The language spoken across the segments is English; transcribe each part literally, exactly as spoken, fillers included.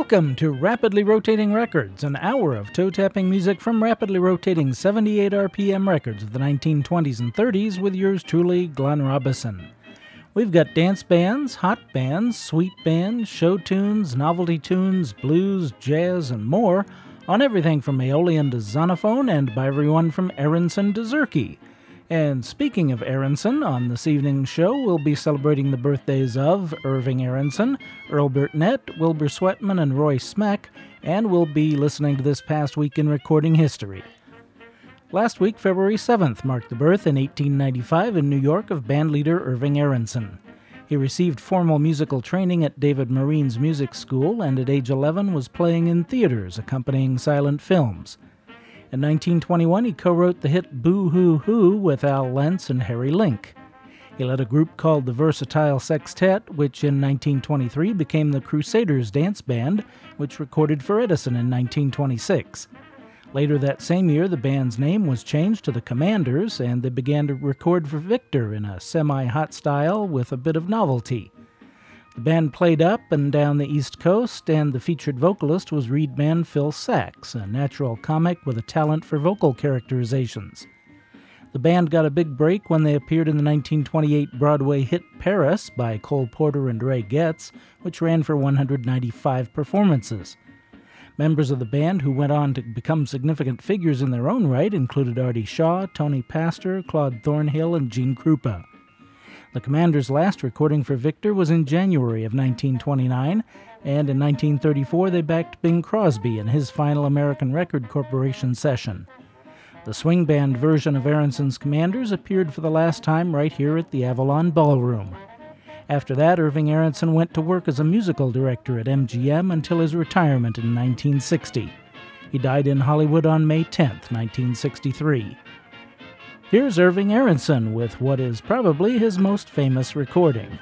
Welcome to Rapidly Rotating Records, an hour of toe-tapping music from rapidly rotating seventy-eight R P M records of the nineteen twenties and thirties with yours truly, Glenn Robison. We've got dance bands, hot bands, sweet bands, show tunes, novelty tunes, blues, jazz, and more on everything from Aeolian to Zonophone and by everyone from Aronson to Zurke. And speaking of Aronson, on this evening's show, we'll be celebrating the birthdays of Irving Aronson, Earl Burnett, Wilbur Sweatman, and Roy Smeck, and we'll be listening to this past week in recording history. Last week, February seventh, marked the birth in eighteen ninety-five in New York of bandleader Irving Aronson. He received formal musical training at David Marine's music school, and at age eleven was playing in theaters, accompanying silent films. In nineteen twenty-one, he co-wrote the hit Boo Hoo Hoo with Al Lentz and Harry Link. He led a group called the Versatile Sextet, which in nineteen twenty-three became the Crusaders Dance Band, which recorded for Edison in nineteen twenty-six. Later that same year, the band's name was changed to the Commanders, and they began to record for Victor in a semi-hot style with a bit of novelty. The band played up and down the East Coast, and the featured vocalist was Reedman Phil Saxe, a natural comic with a talent for vocal characterizations. The band got a big break when they appeared in the nineteen twenty-eight Broadway hit Paris by Cole Porter and Ray Getz, which ran for one hundred ninety-five performances. Members of the band who went on to become significant figures in their own right included Artie Shaw, Tony Pastor, Claude Thornhill, and Gene Krupa. The Commanders' last recording for Victor was in January of nineteen twenty-nine, and in nineteen thirty-four they backed Bing Crosby in his final American Record Corporation session. The swing band version of Aronson's Commanders appeared for the last time right here at the Avalon Ballroom. After that, Irving Aronson went to work as a musical director at M G M until his retirement in nineteen sixty. He died in Hollywood on May tenth, nineteen sixty-three. Here's Irving Aronson with what is probably his most famous recording.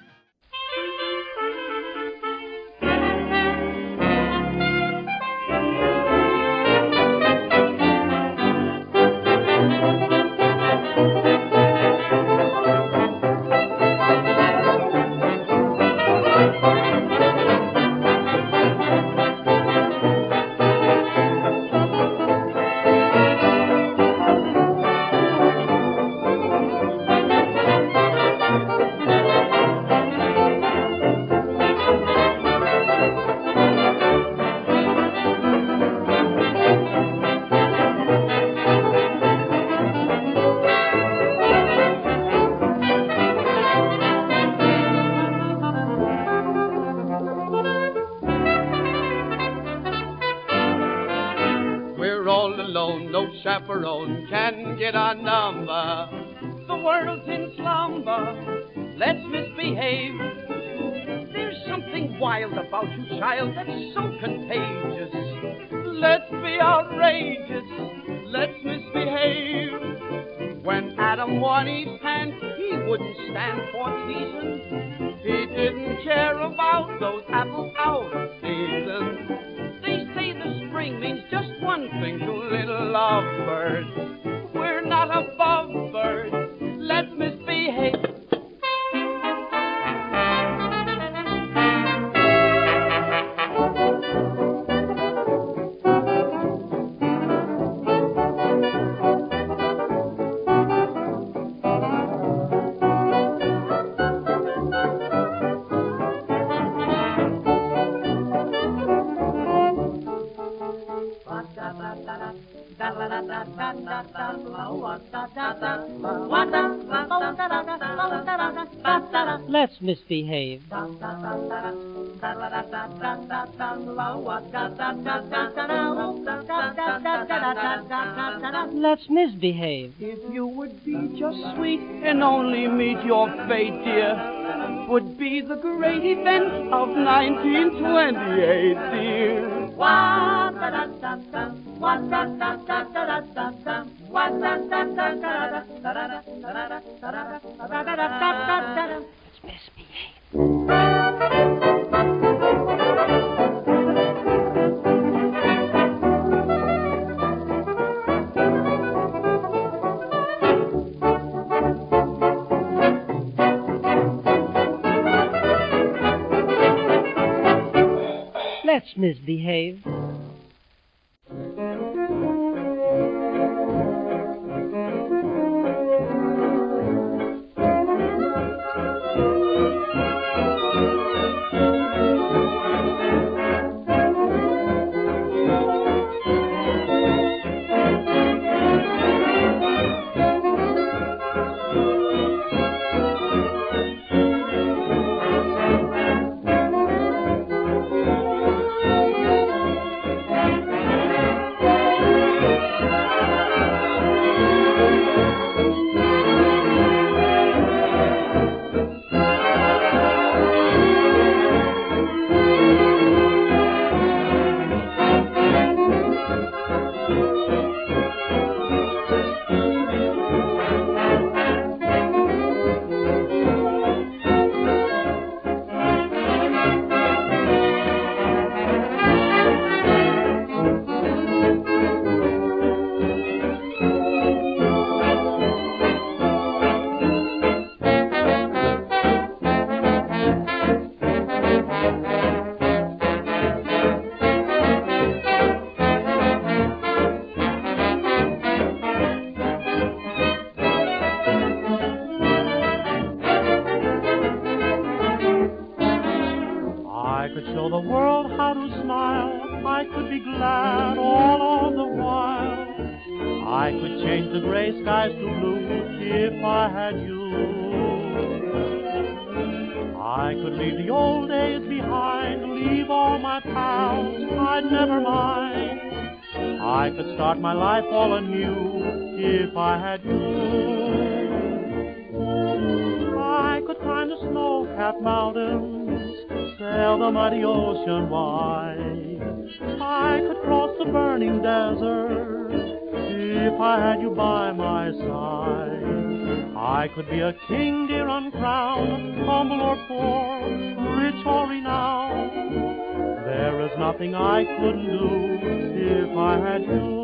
Can get our number. The world's in slumber. Let's misbehave. There's something wild about you, child, that's so contagious. Let's be outrageous. Let's misbehave. When Adam won Eve's hand, he wouldn't stand for teasing. He didn't care about those apples out of season. They say the spring means just one thing to little lovebirds. We're not above birds. Let's misbehave. Let's misbehave. Let's misbehave. If you would be just sweet and only meet your fate, dear, would be the great event of nineteen twenty-eight, dear. Let's misbehave. misbehave. Start my life all anew if I had you. I could climb the snow-capped mountains, sail the muddy ocean wide. I could cross the burning desert if I had you by my side. I could be a king, dear, uncrowned, humble or poor, rich or renowned. There is nothing I couldn't do if I had you.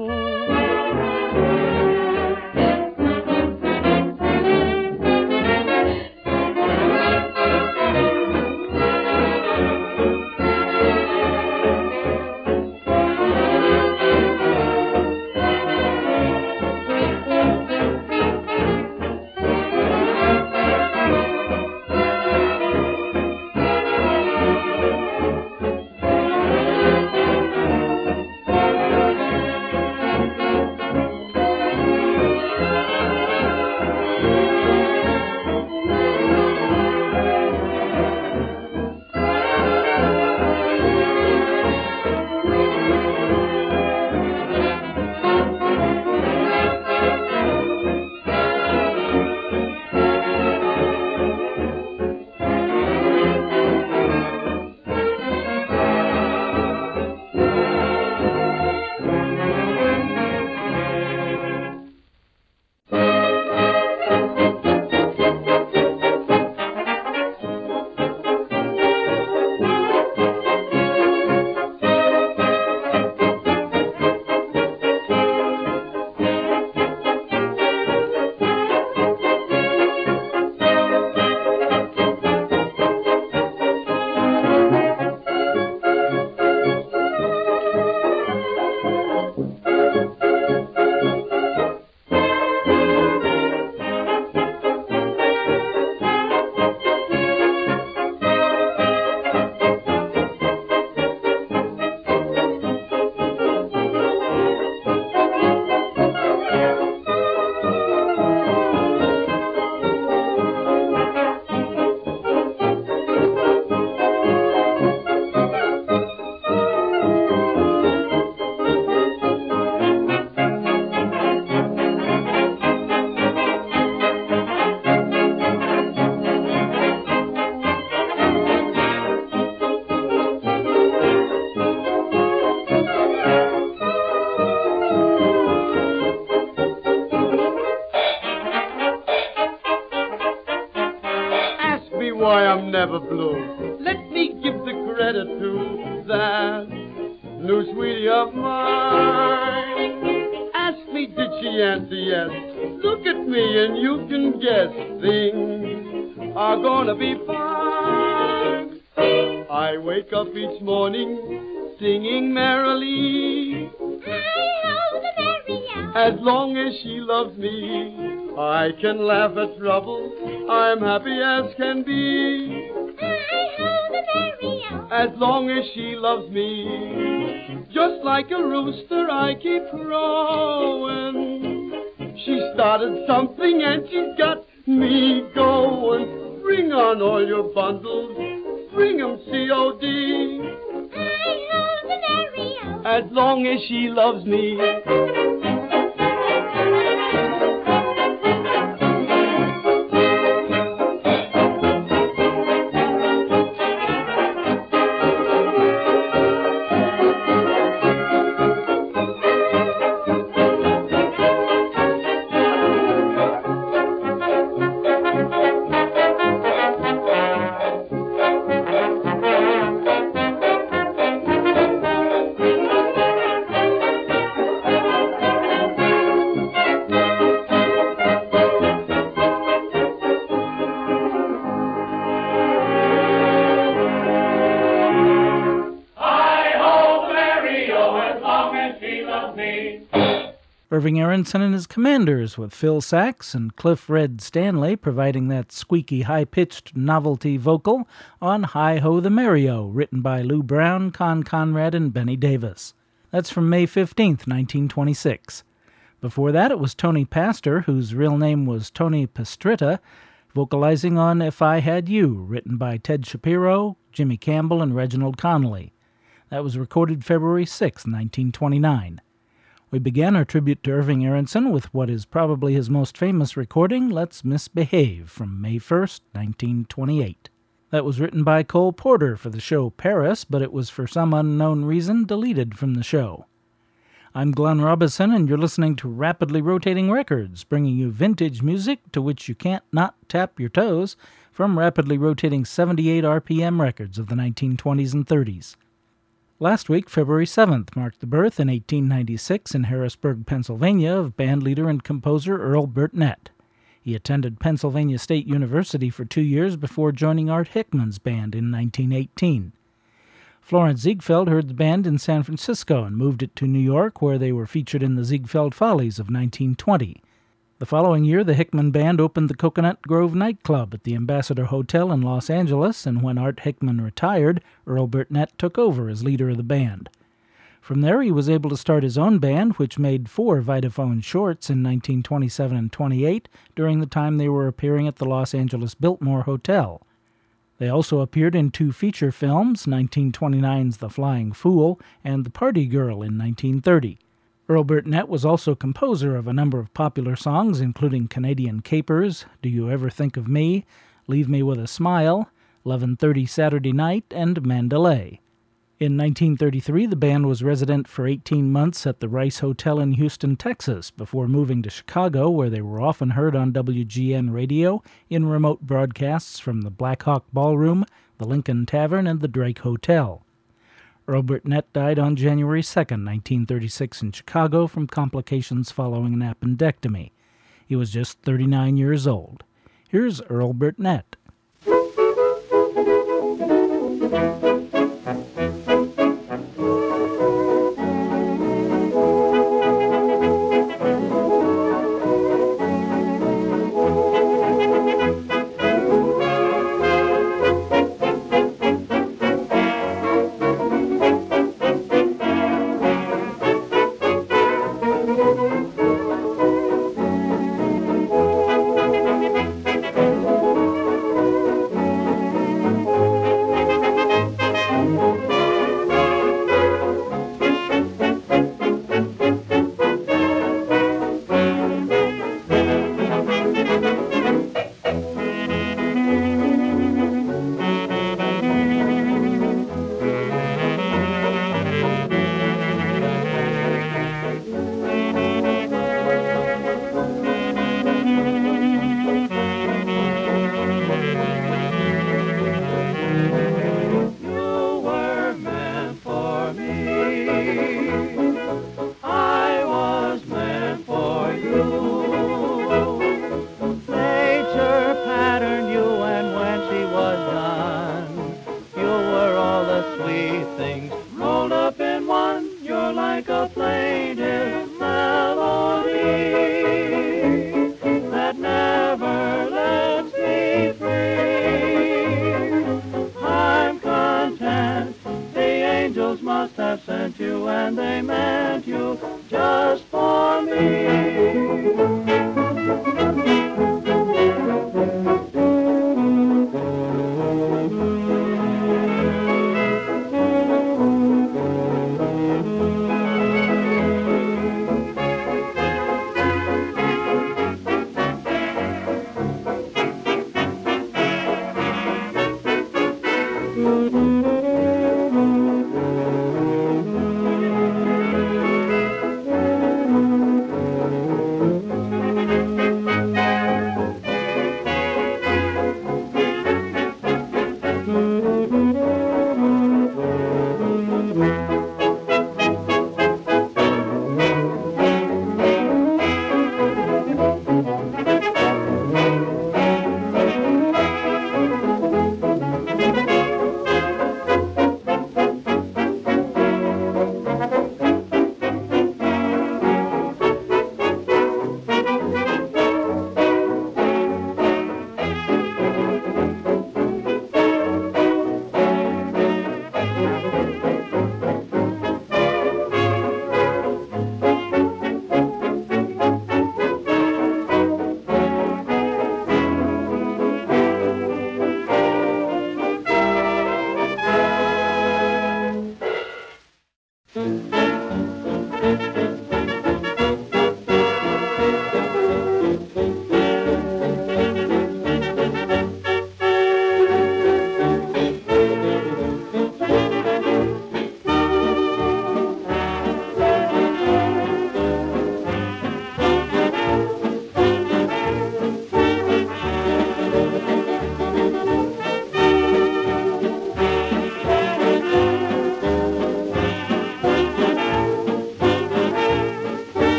why I'm never blue. Let me give the credit to that new sweetie of mine. Ask me, did she answer yes? Look at me and you can guess things are gonna be fine. I wake up each morning singing merrily. Hi-ho, the merry-o. As long as she loves me, I can laugh at trouble. I'm happy as can be. Hi-ho, the merry-o. As long as she loves me, just like a rooster I keep crowing. She started something and she's got me going. Bring on all your bundles, bring 'em C O D. Hi-ho, the merry-o. As long as she loves me. Irving Aronson and his Commanders, with Phil Sax and Cliff Red Stanley providing that squeaky, high-pitched novelty vocal on Hi-Ho the Merry-O, written by Lou Brown, Con Conrad, and Benny Davis. That's from May fifteenth, nineteen twenty-six. Before that, it was Tony Pastor, whose real name was Tony Pastrita, vocalizing on If I Had You, written by Ted Shapiro, Jimmy Campbell, and Reginald Connolly. That was recorded February sixth, nineteen twenty-nine. We began our tribute to Irving Aronson with what is probably his most famous recording, Let's Misbehave, from May first, nineteen twenty-eight. That was written by Cole Porter for the show Paris, but it was for some unknown reason deleted from the show. I'm Glenn Robison, and you're listening to Rapidly Rotating Records, bringing you vintage music to which you can't not tap your toes from rapidly rotating seventy-eight R P M records of the nineteen twenties and thirties. Last week, February seventh, marked the birth in eighteen ninety-six in Harrisburg, Pennsylvania, of bandleader and composer Earl Burnett. He attended Pennsylvania State University for two years before joining Art Hickman's band in nineteen eighteen. Florence Ziegfeld heard the band in San Francisco and moved it to New York, where they were featured in the Ziegfeld Follies of nineteen twenty. The following year, the Hickman Band opened the Coconut Grove nightclub at the Ambassador Hotel in Los Angeles, and when Art Hickman retired, Earl Burnett took over as leader of the band. From there, he was able to start his own band, which made four Vitaphone shorts in nineteen twenty-seven and twenty-eight during the time they were appearing at the Los Angeles Biltmore Hotel. They also appeared in two feature films, nineteen twenty-nine's The Flying Fool and The Party Girl in nineteen thirty. Earl Burnett was also composer of a number of popular songs, including Canadian Capers, Do You Ever Think of Me, Leave Me With a Smile, eleven thirty Saturday Night, and Mandalay. In nineteen thirty-three, the band was resident for eighteen months at the Rice Hotel in Houston, Texas, before moving to Chicago, where they were often heard on W G N radio in remote broadcasts from the Black Hawk Ballroom, the Lincoln Tavern, and the Drake Hotel. Earl Burnett died on January second, nineteen thirty-six in Chicago from complications following an appendectomy. He was just thirty-nine years old. Here's Earl Burnett. a plaintive melody that never lets me free. I'm content, the angels must have sent you, and they meant you just for me.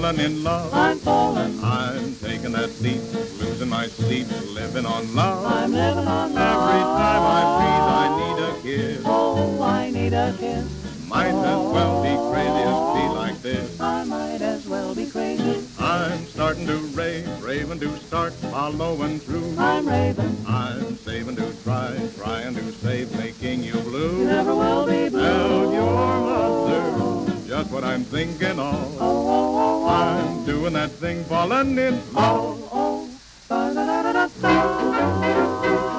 falling in love. I'm falling. I'm taking that leap, losing my sleep, living on love. I'm living on love. Every time I breathe, I need a kiss. Oh, I need a kiss. Might as well be crazy as be like this. I might as well be crazy. I'm starting to rave, raving to start, following through. I'm raving. I'm saving to try, trying to save, making you blue. You never will be blue. Tell your mother just what I'm thinking of. Oh, oh, oh, oh. I'm doing that thing, falling in love. Oh, oh. Ba-da-da-da-da-da.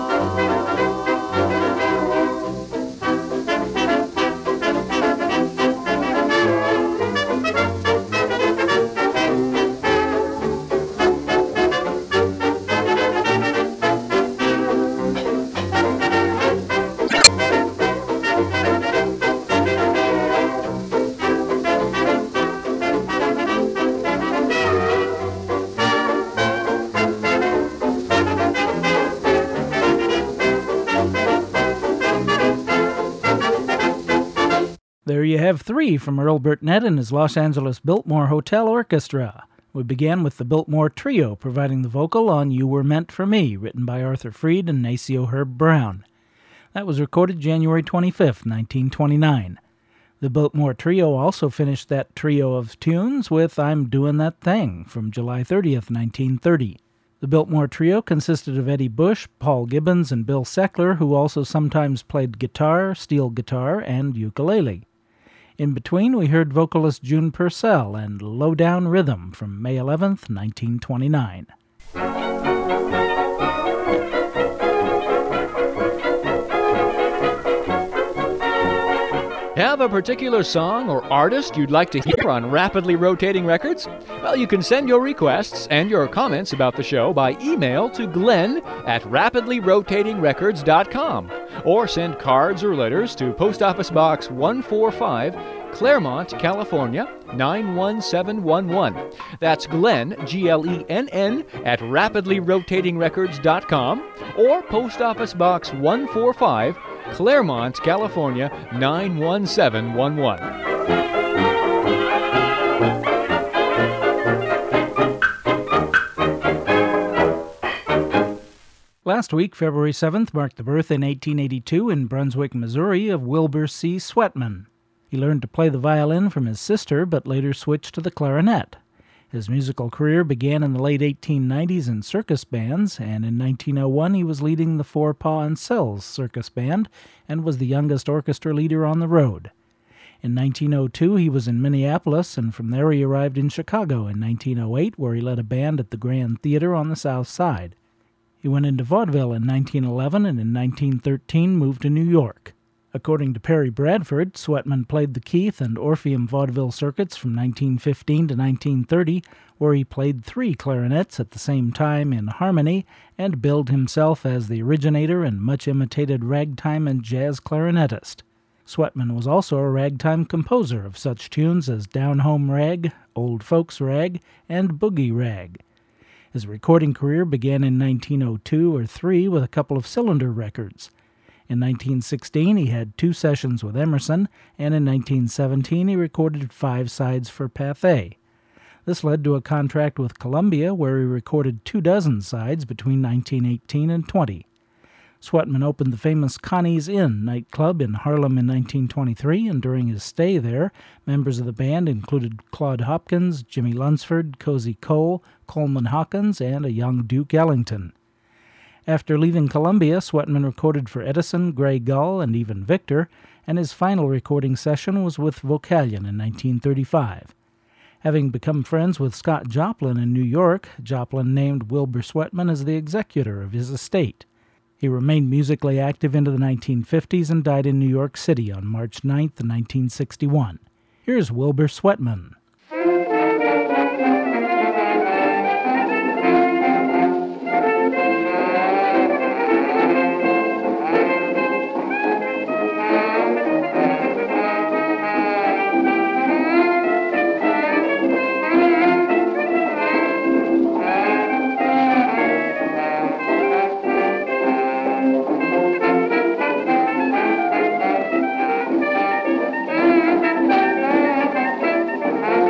There you have three from Earl Burnett and his Los Angeles Biltmore Hotel Orchestra. We began with the Biltmore Trio providing the vocal on You Were Meant for Me, written by Arthur Freed and Nacio Herb Brown. That was recorded January twenty-fifth, nineteen twenty-nine. The Biltmore Trio also finished that trio of tunes with I'm Doin' That Thing from July thirtieth, nineteen thirty. The Biltmore Trio consisted of Eddie Bush, Paul Gibbons, and Bill Seckler, who also sometimes played guitar, steel guitar, and ukulele. In between, we heard vocalist June Purcell and Low Down Rhythm from May eleventh, nineteen twenty-nine. Have a particular song or artist you'd like to hear on Rapidly Rotating Records? Well, you can send your requests and your comments about the show by email to Glenn at rapidly rotating records dot com or send cards or letters to Post Office Box one forty-five, Claremont, California, nine one seven one one. That's Glenn, G L E N N, at rapidly rotating records dot com or Post Office Box one forty-five, Claremont, California, nine one seven one one. Last week, February seventh, marked the birth in eighteen eighty-two in Brunswick, Missouri, of Wilbur C. Sweatman. He learned to play the violin from his sister, but later switched to the clarinet. His musical career began in the late eighteen nineties in circus bands, and in nineteen oh one he was leading the Four Paw and Cells Circus Band and was the youngest orchestra leader on the road. In nineteen oh two he was in Minneapolis, and from there he arrived in Chicago in nineteen oh eight, where he led a band at the Grand Theater on the South Side. He went into vaudeville in nineteen eleven and in nineteen thirteen moved to New York. According to Perry Bradford, Sweatman played the Keith and Orpheum vaudeville circuits from nineteen fifteen to nineteen thirty, where he played three clarinets at the same time in harmony and billed himself as the originator and much-imitated ragtime and jazz clarinetist. Sweatman was also a ragtime composer of such tunes as Down Home Rag, Old Folks Rag, and Boogie Rag. His recording career began in nineteen oh two or three with a couple of cylinder records. In nineteen sixteen, he had two sessions with Emerson, and in nineteen seventeen he recorded five sides for Pathé. This led to a contract with Columbia, where he recorded two dozen sides between nineteen eighteen and twenty. Sweatman opened the famous Connie's Inn nightclub in Harlem in nineteen twenty-three, and during his stay there, members of the band included Claude Hopkins, Jimmy Lunsford, Cozy Cole, Coleman Hawkins, and a young Duke Ellington. After leaving Columbia, Sweatman recorded for Edison, Grey Gull, and even Victor, and his final recording session was with Vocalion in nineteen thirty-five. Having become friends with Scott Joplin in New York, Joplin named Wilbur Sweatman as the executor of his estate. He remained musically active into the nineteen fifties and died in New York City on March ninth, nineteen sixty-one. Here's Wilbur Sweatman. Thank you.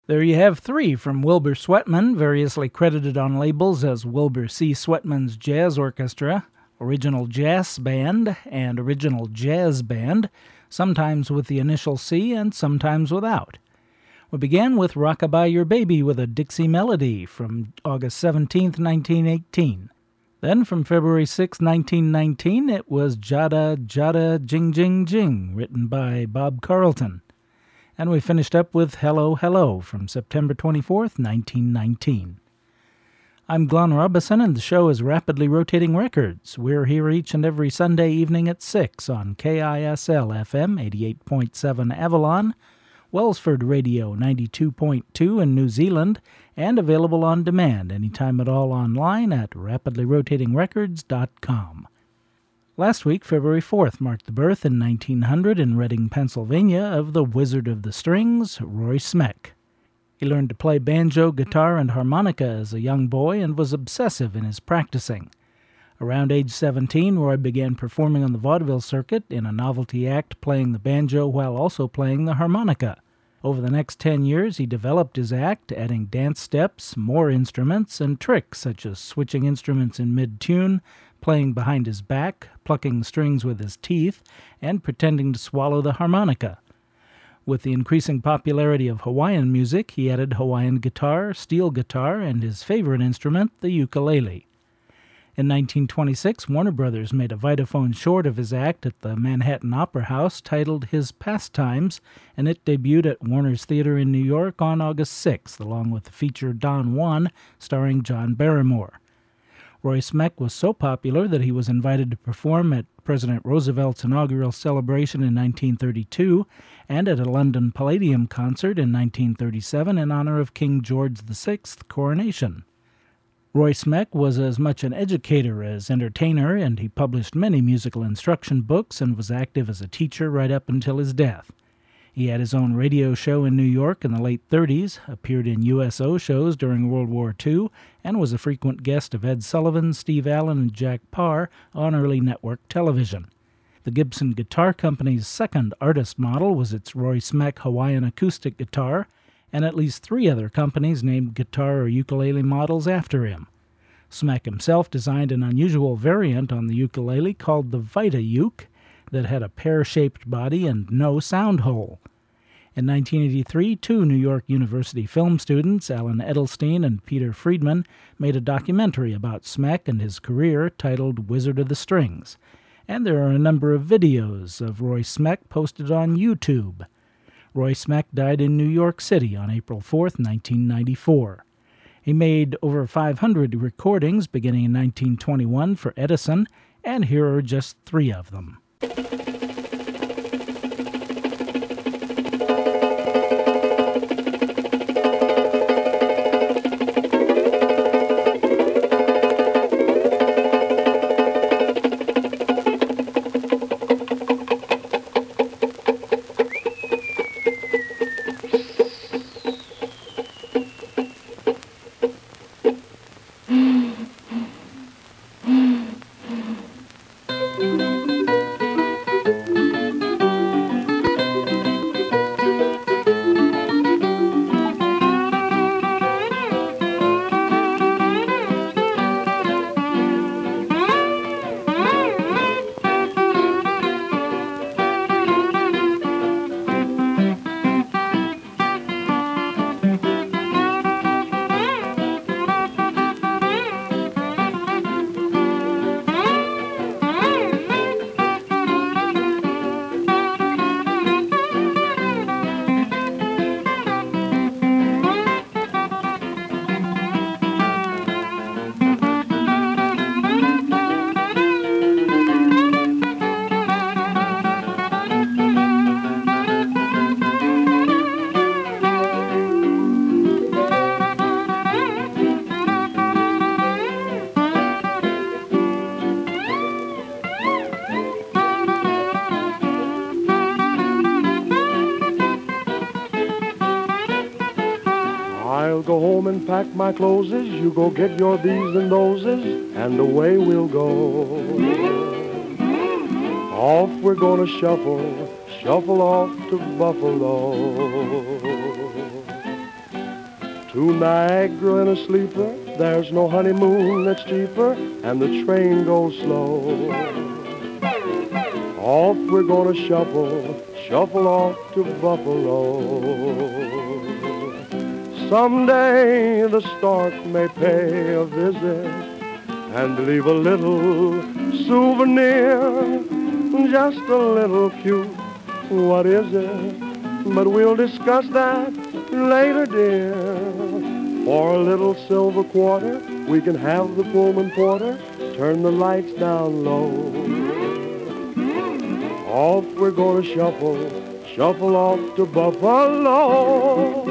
There you have three from Wilbur Sweatman, variously credited on labels as Wilbur C. Sweatman's Jazz Orchestra, Original Jazz Band, and Original Jazz Band, sometimes with the initial C and sometimes without. We began with Rockabye Your Baby with a Dixie Melody from August seventeenth, nineteen eighteen. Then from February sixth, nineteen nineteen, it was Jada Jada Jing Jing Jing, written by Bob Carlton. And we finished up with Hello Hello from September twenty-fourth, nineteen nineteen. I'm Glenn Robison, and the show is Rapidly Rotating Records. We're here each and every Sunday evening at six on K I S L F M eighty-eight point seven Avalon, Wellsford Radio ninety-two point two in New Zealand, and available on demand anytime at all online at rapidly rotating records dot com. Last week, February fourth, marked the birth in nineteen hundred in Reading, Pennsylvania, of the Wizard of the Strings, Roy Smeck. He learned to play banjo, guitar, and harmonica as a young boy and was obsessive in his practicing. Around age seventeen, Roy began performing on the vaudeville circuit in a novelty act playing the banjo while also playing the harmonica. Over the next ten years, he developed his act, adding dance steps, more instruments, and tricks such as switching instruments in mid-tune, playing behind his back, plucking strings with his teeth, and pretending to swallow the harmonica. With the increasing popularity of Hawaiian music, he added Hawaiian guitar, steel guitar, and his favorite instrument, the ukulele. In nineteen twenty-six, Warner Brothers made a Vitaphone short of his act at the Manhattan Opera House titled His Pastimes, and it debuted at Warner's Theater in New York on August sixth, along with the feature Don Juan, starring John Barrymore. Roy Smeck was so popular that he was invited to perform at President Roosevelt's inaugural celebration in nineteen thirty-two and at a London Palladium concert in nineteen thirty-seven in honor of King George the Sixth's coronation. Roy Smeck was as much an educator as entertainer, and he published many musical instruction books and was active as a teacher right up until his death. He had his own radio show in New York in the late thirties, appeared in U S O shows during World War Two, and was a frequent guest of Ed Sullivan, Steve Allen, and Jack Parr on early network television. The Gibson Guitar Company's second artist model was its Roy Smeck Hawaiian acoustic guitar, and at least three other companies named guitar or ukulele models after him. Smeck himself designed an unusual variant on the ukulele called the Vita Uke that had a pear-shaped body and no sound hole. In nineteen eighty-three, two New York University film students, Alan Edelstein and Peter Friedman, made a documentary about Smeck and his career titled Wizard of the Strings, and there are a number of videos of Roy Smeck posted on YouTube. Roy Smeck died in New York City on April fourth, nineteen ninety-four. He made over five hundred recordings beginning in nineteen twenty-one for Edison, and here are just three of them. Go home and pack my clothes, you go get your these and thoses, and away we'll go. Off we're gonna shuffle, shuffle off to Buffalo. To Niagara in a sleeper, there's no honeymoon that's cheaper, and the train goes slow. Off we're gonna shuffle, shuffle off to Buffalo. Someday the stork may pay a visit and leave a little souvenir, just a little cute. What is it? But we'll discuss that later, dear. For a little silver quarter, we can have the Pullman porter turn the lights down low. Off we're gonna shuffle, shuffle off to Buffalo.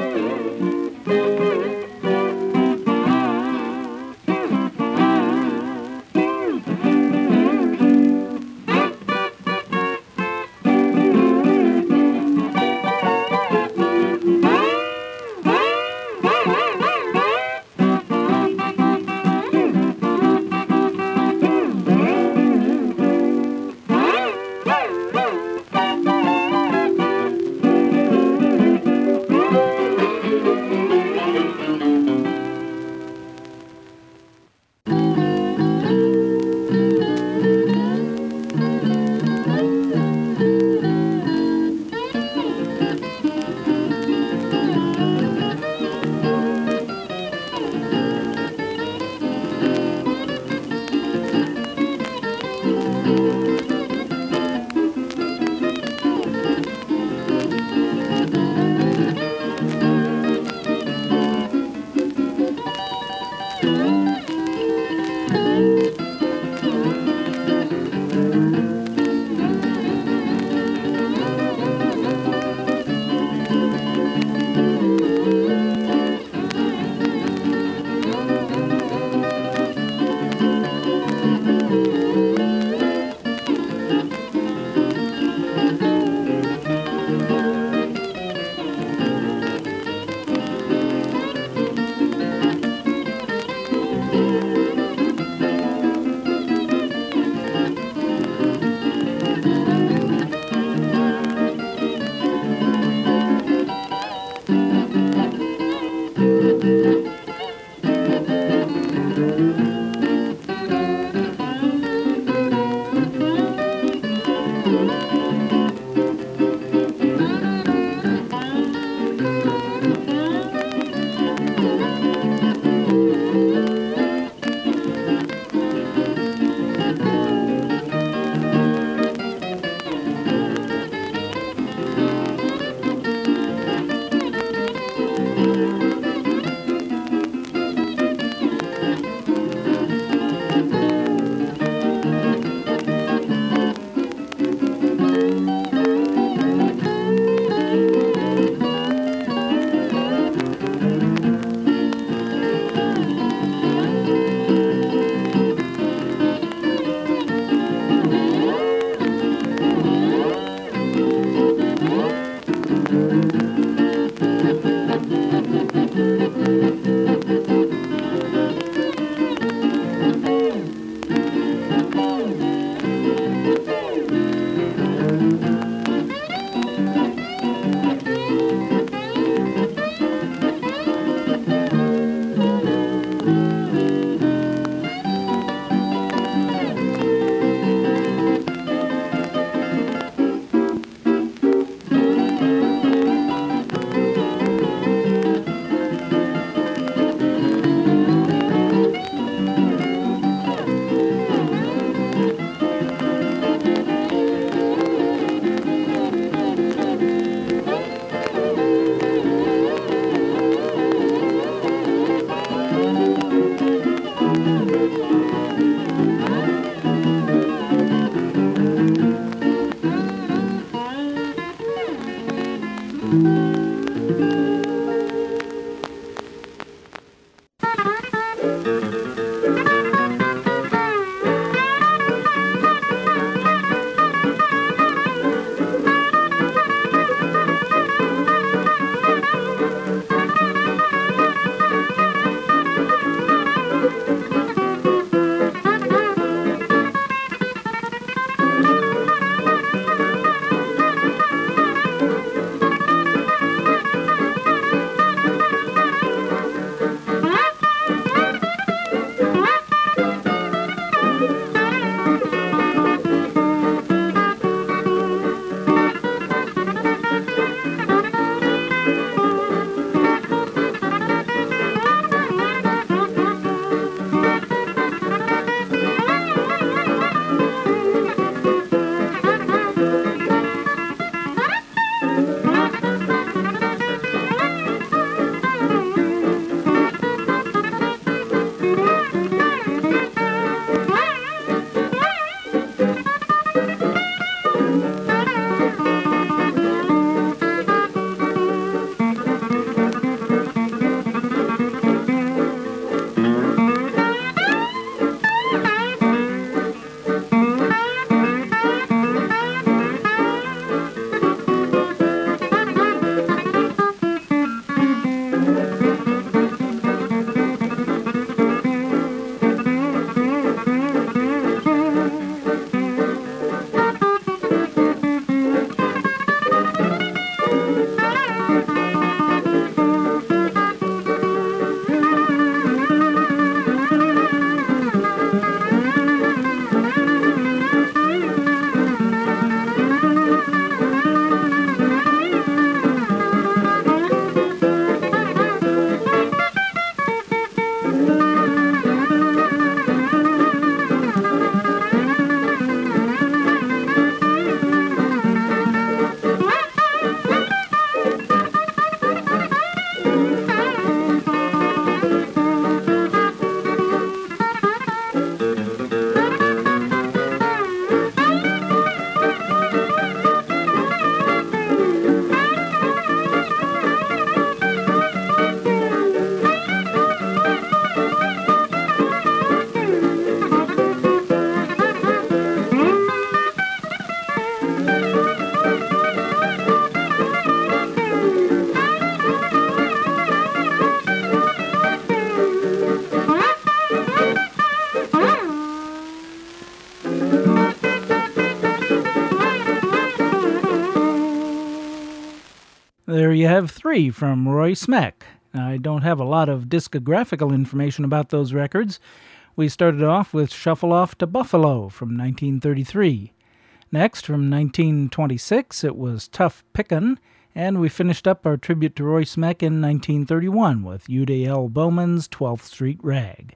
There you have three from Roy Smeck. I don't have a lot of discographical information about those records. We started off with Shuffle Off to Buffalo from nineteen thirty-three. Next, from nineteen twenty-six, it was Tough Pickin', and we finished up our tribute to Roy Smeck in nineteen thirty-one with U D L Bowman's twelfth Street Rag.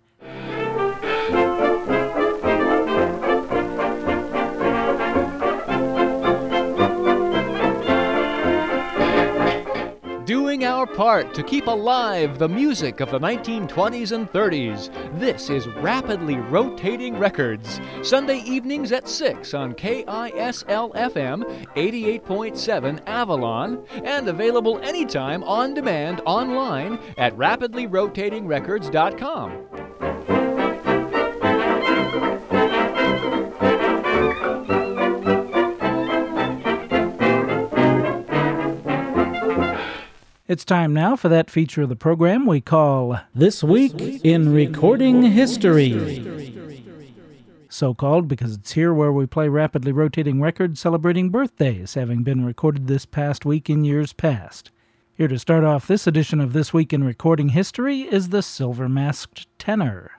Doing our part to keep alive the music of the nineteen twenties and thirties. This is Rapidly Rotating Records, Sunday evenings at six on K I S L F M eighty-eight point seven Avalon, and available anytime on demand online at rapidly rotating records dot com. It's time now for that feature of the program we call This Week in Recording History. So called because it's here where we play rapidly rotating records celebrating birthdays having been recorded this past week in years past. Here to start off this edition of This Week in Recording History is the Silver Masked Tenor.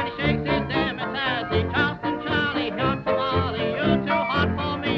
When he shakes his damn ass, he Charleston Charlie, hot tamale, you too hot for me.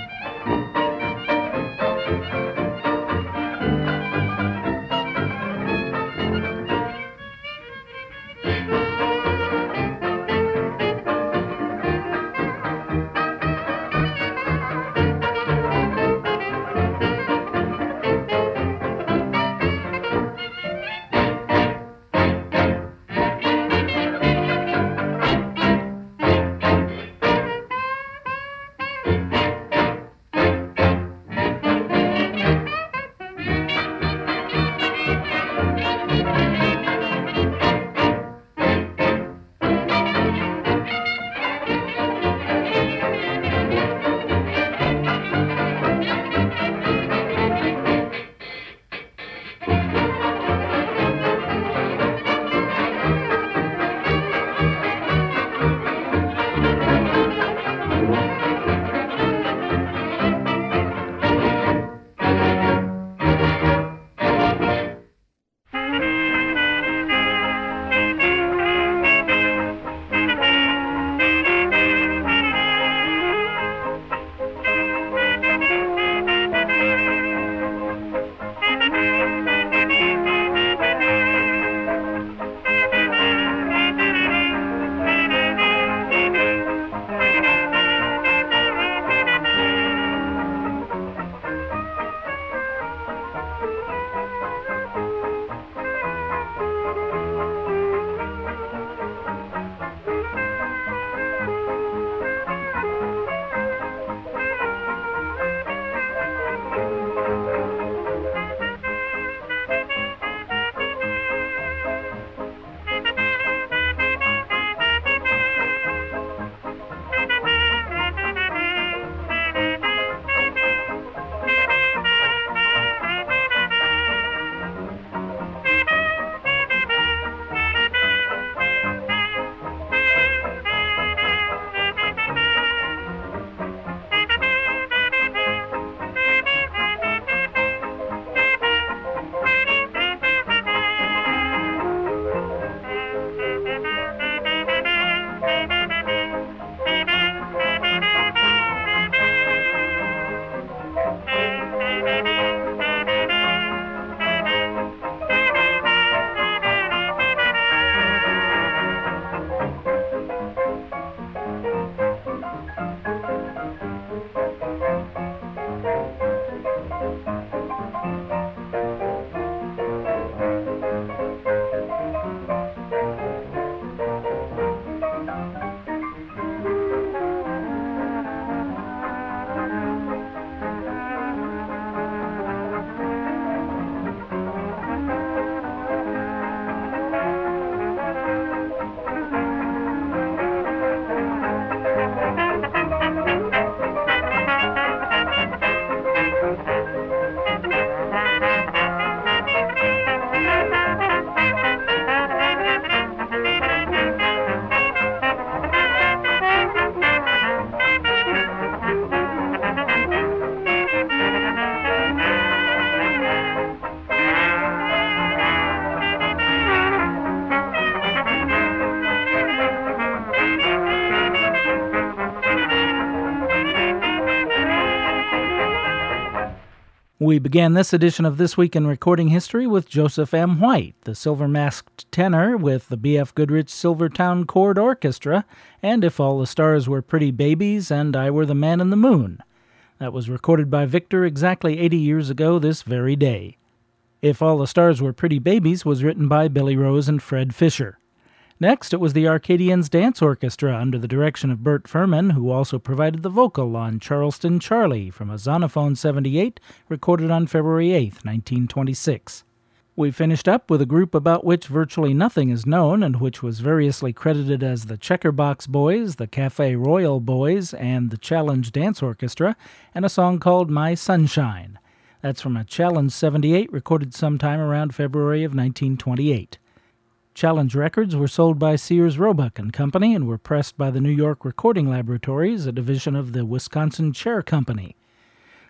We began this edition of This Week in Recording History with Joseph M. White, the silver-masked tenor with the B F Goodrich Silvertown Chord Orchestra, and If All the Stars Were Pretty Babies, and I Were the Man in the Moon. That was recorded by Victor exactly eighty years ago this very day. If All the Stars Were Pretty Babies was written by Billy Rose and Fred Fisher. Next, it was the Arcadians Dance Orchestra under the direction of Bert Furman, who also provided the vocal on Charleston Charlie from a Zonophone seventy-eight recorded on February eighth, nineteen twenty-six. We finished up with a group about which virtually nothing is known and which was variously credited as the Checkerbox Boys, the Cafe Royal Boys, and the Challenge Dance Orchestra, and a song called My Sunshine. That's from a Challenge seventy-eight recorded sometime around February of nineteen twenty-eight. Challenge records were sold by Sears Roebuck and Company and were pressed by the New York Recording Laboratories, a division of the Wisconsin Chair Company.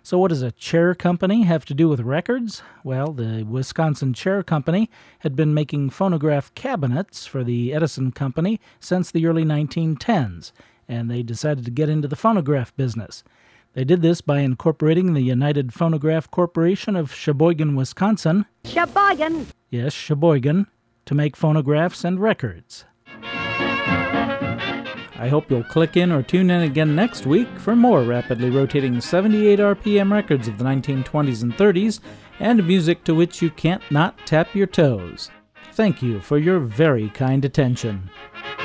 So what does a chair company have to do with records? Well, the Wisconsin Chair Company had been making phonograph cabinets for the Edison Company since the early nineteen tens, and they decided to get into the phonograph business. They did this by incorporating the United Phonograph Corporation of Sheboygan, Wisconsin. Sheboygan! Yes, Sheboygan, to make phonographs and records. I hope you'll click in or tune in again next week for more rapidly rotating seventy-eight R P M records of the nineteen twenties and thirties and music to which you can't not tap your toes. Thank you for your very kind attention.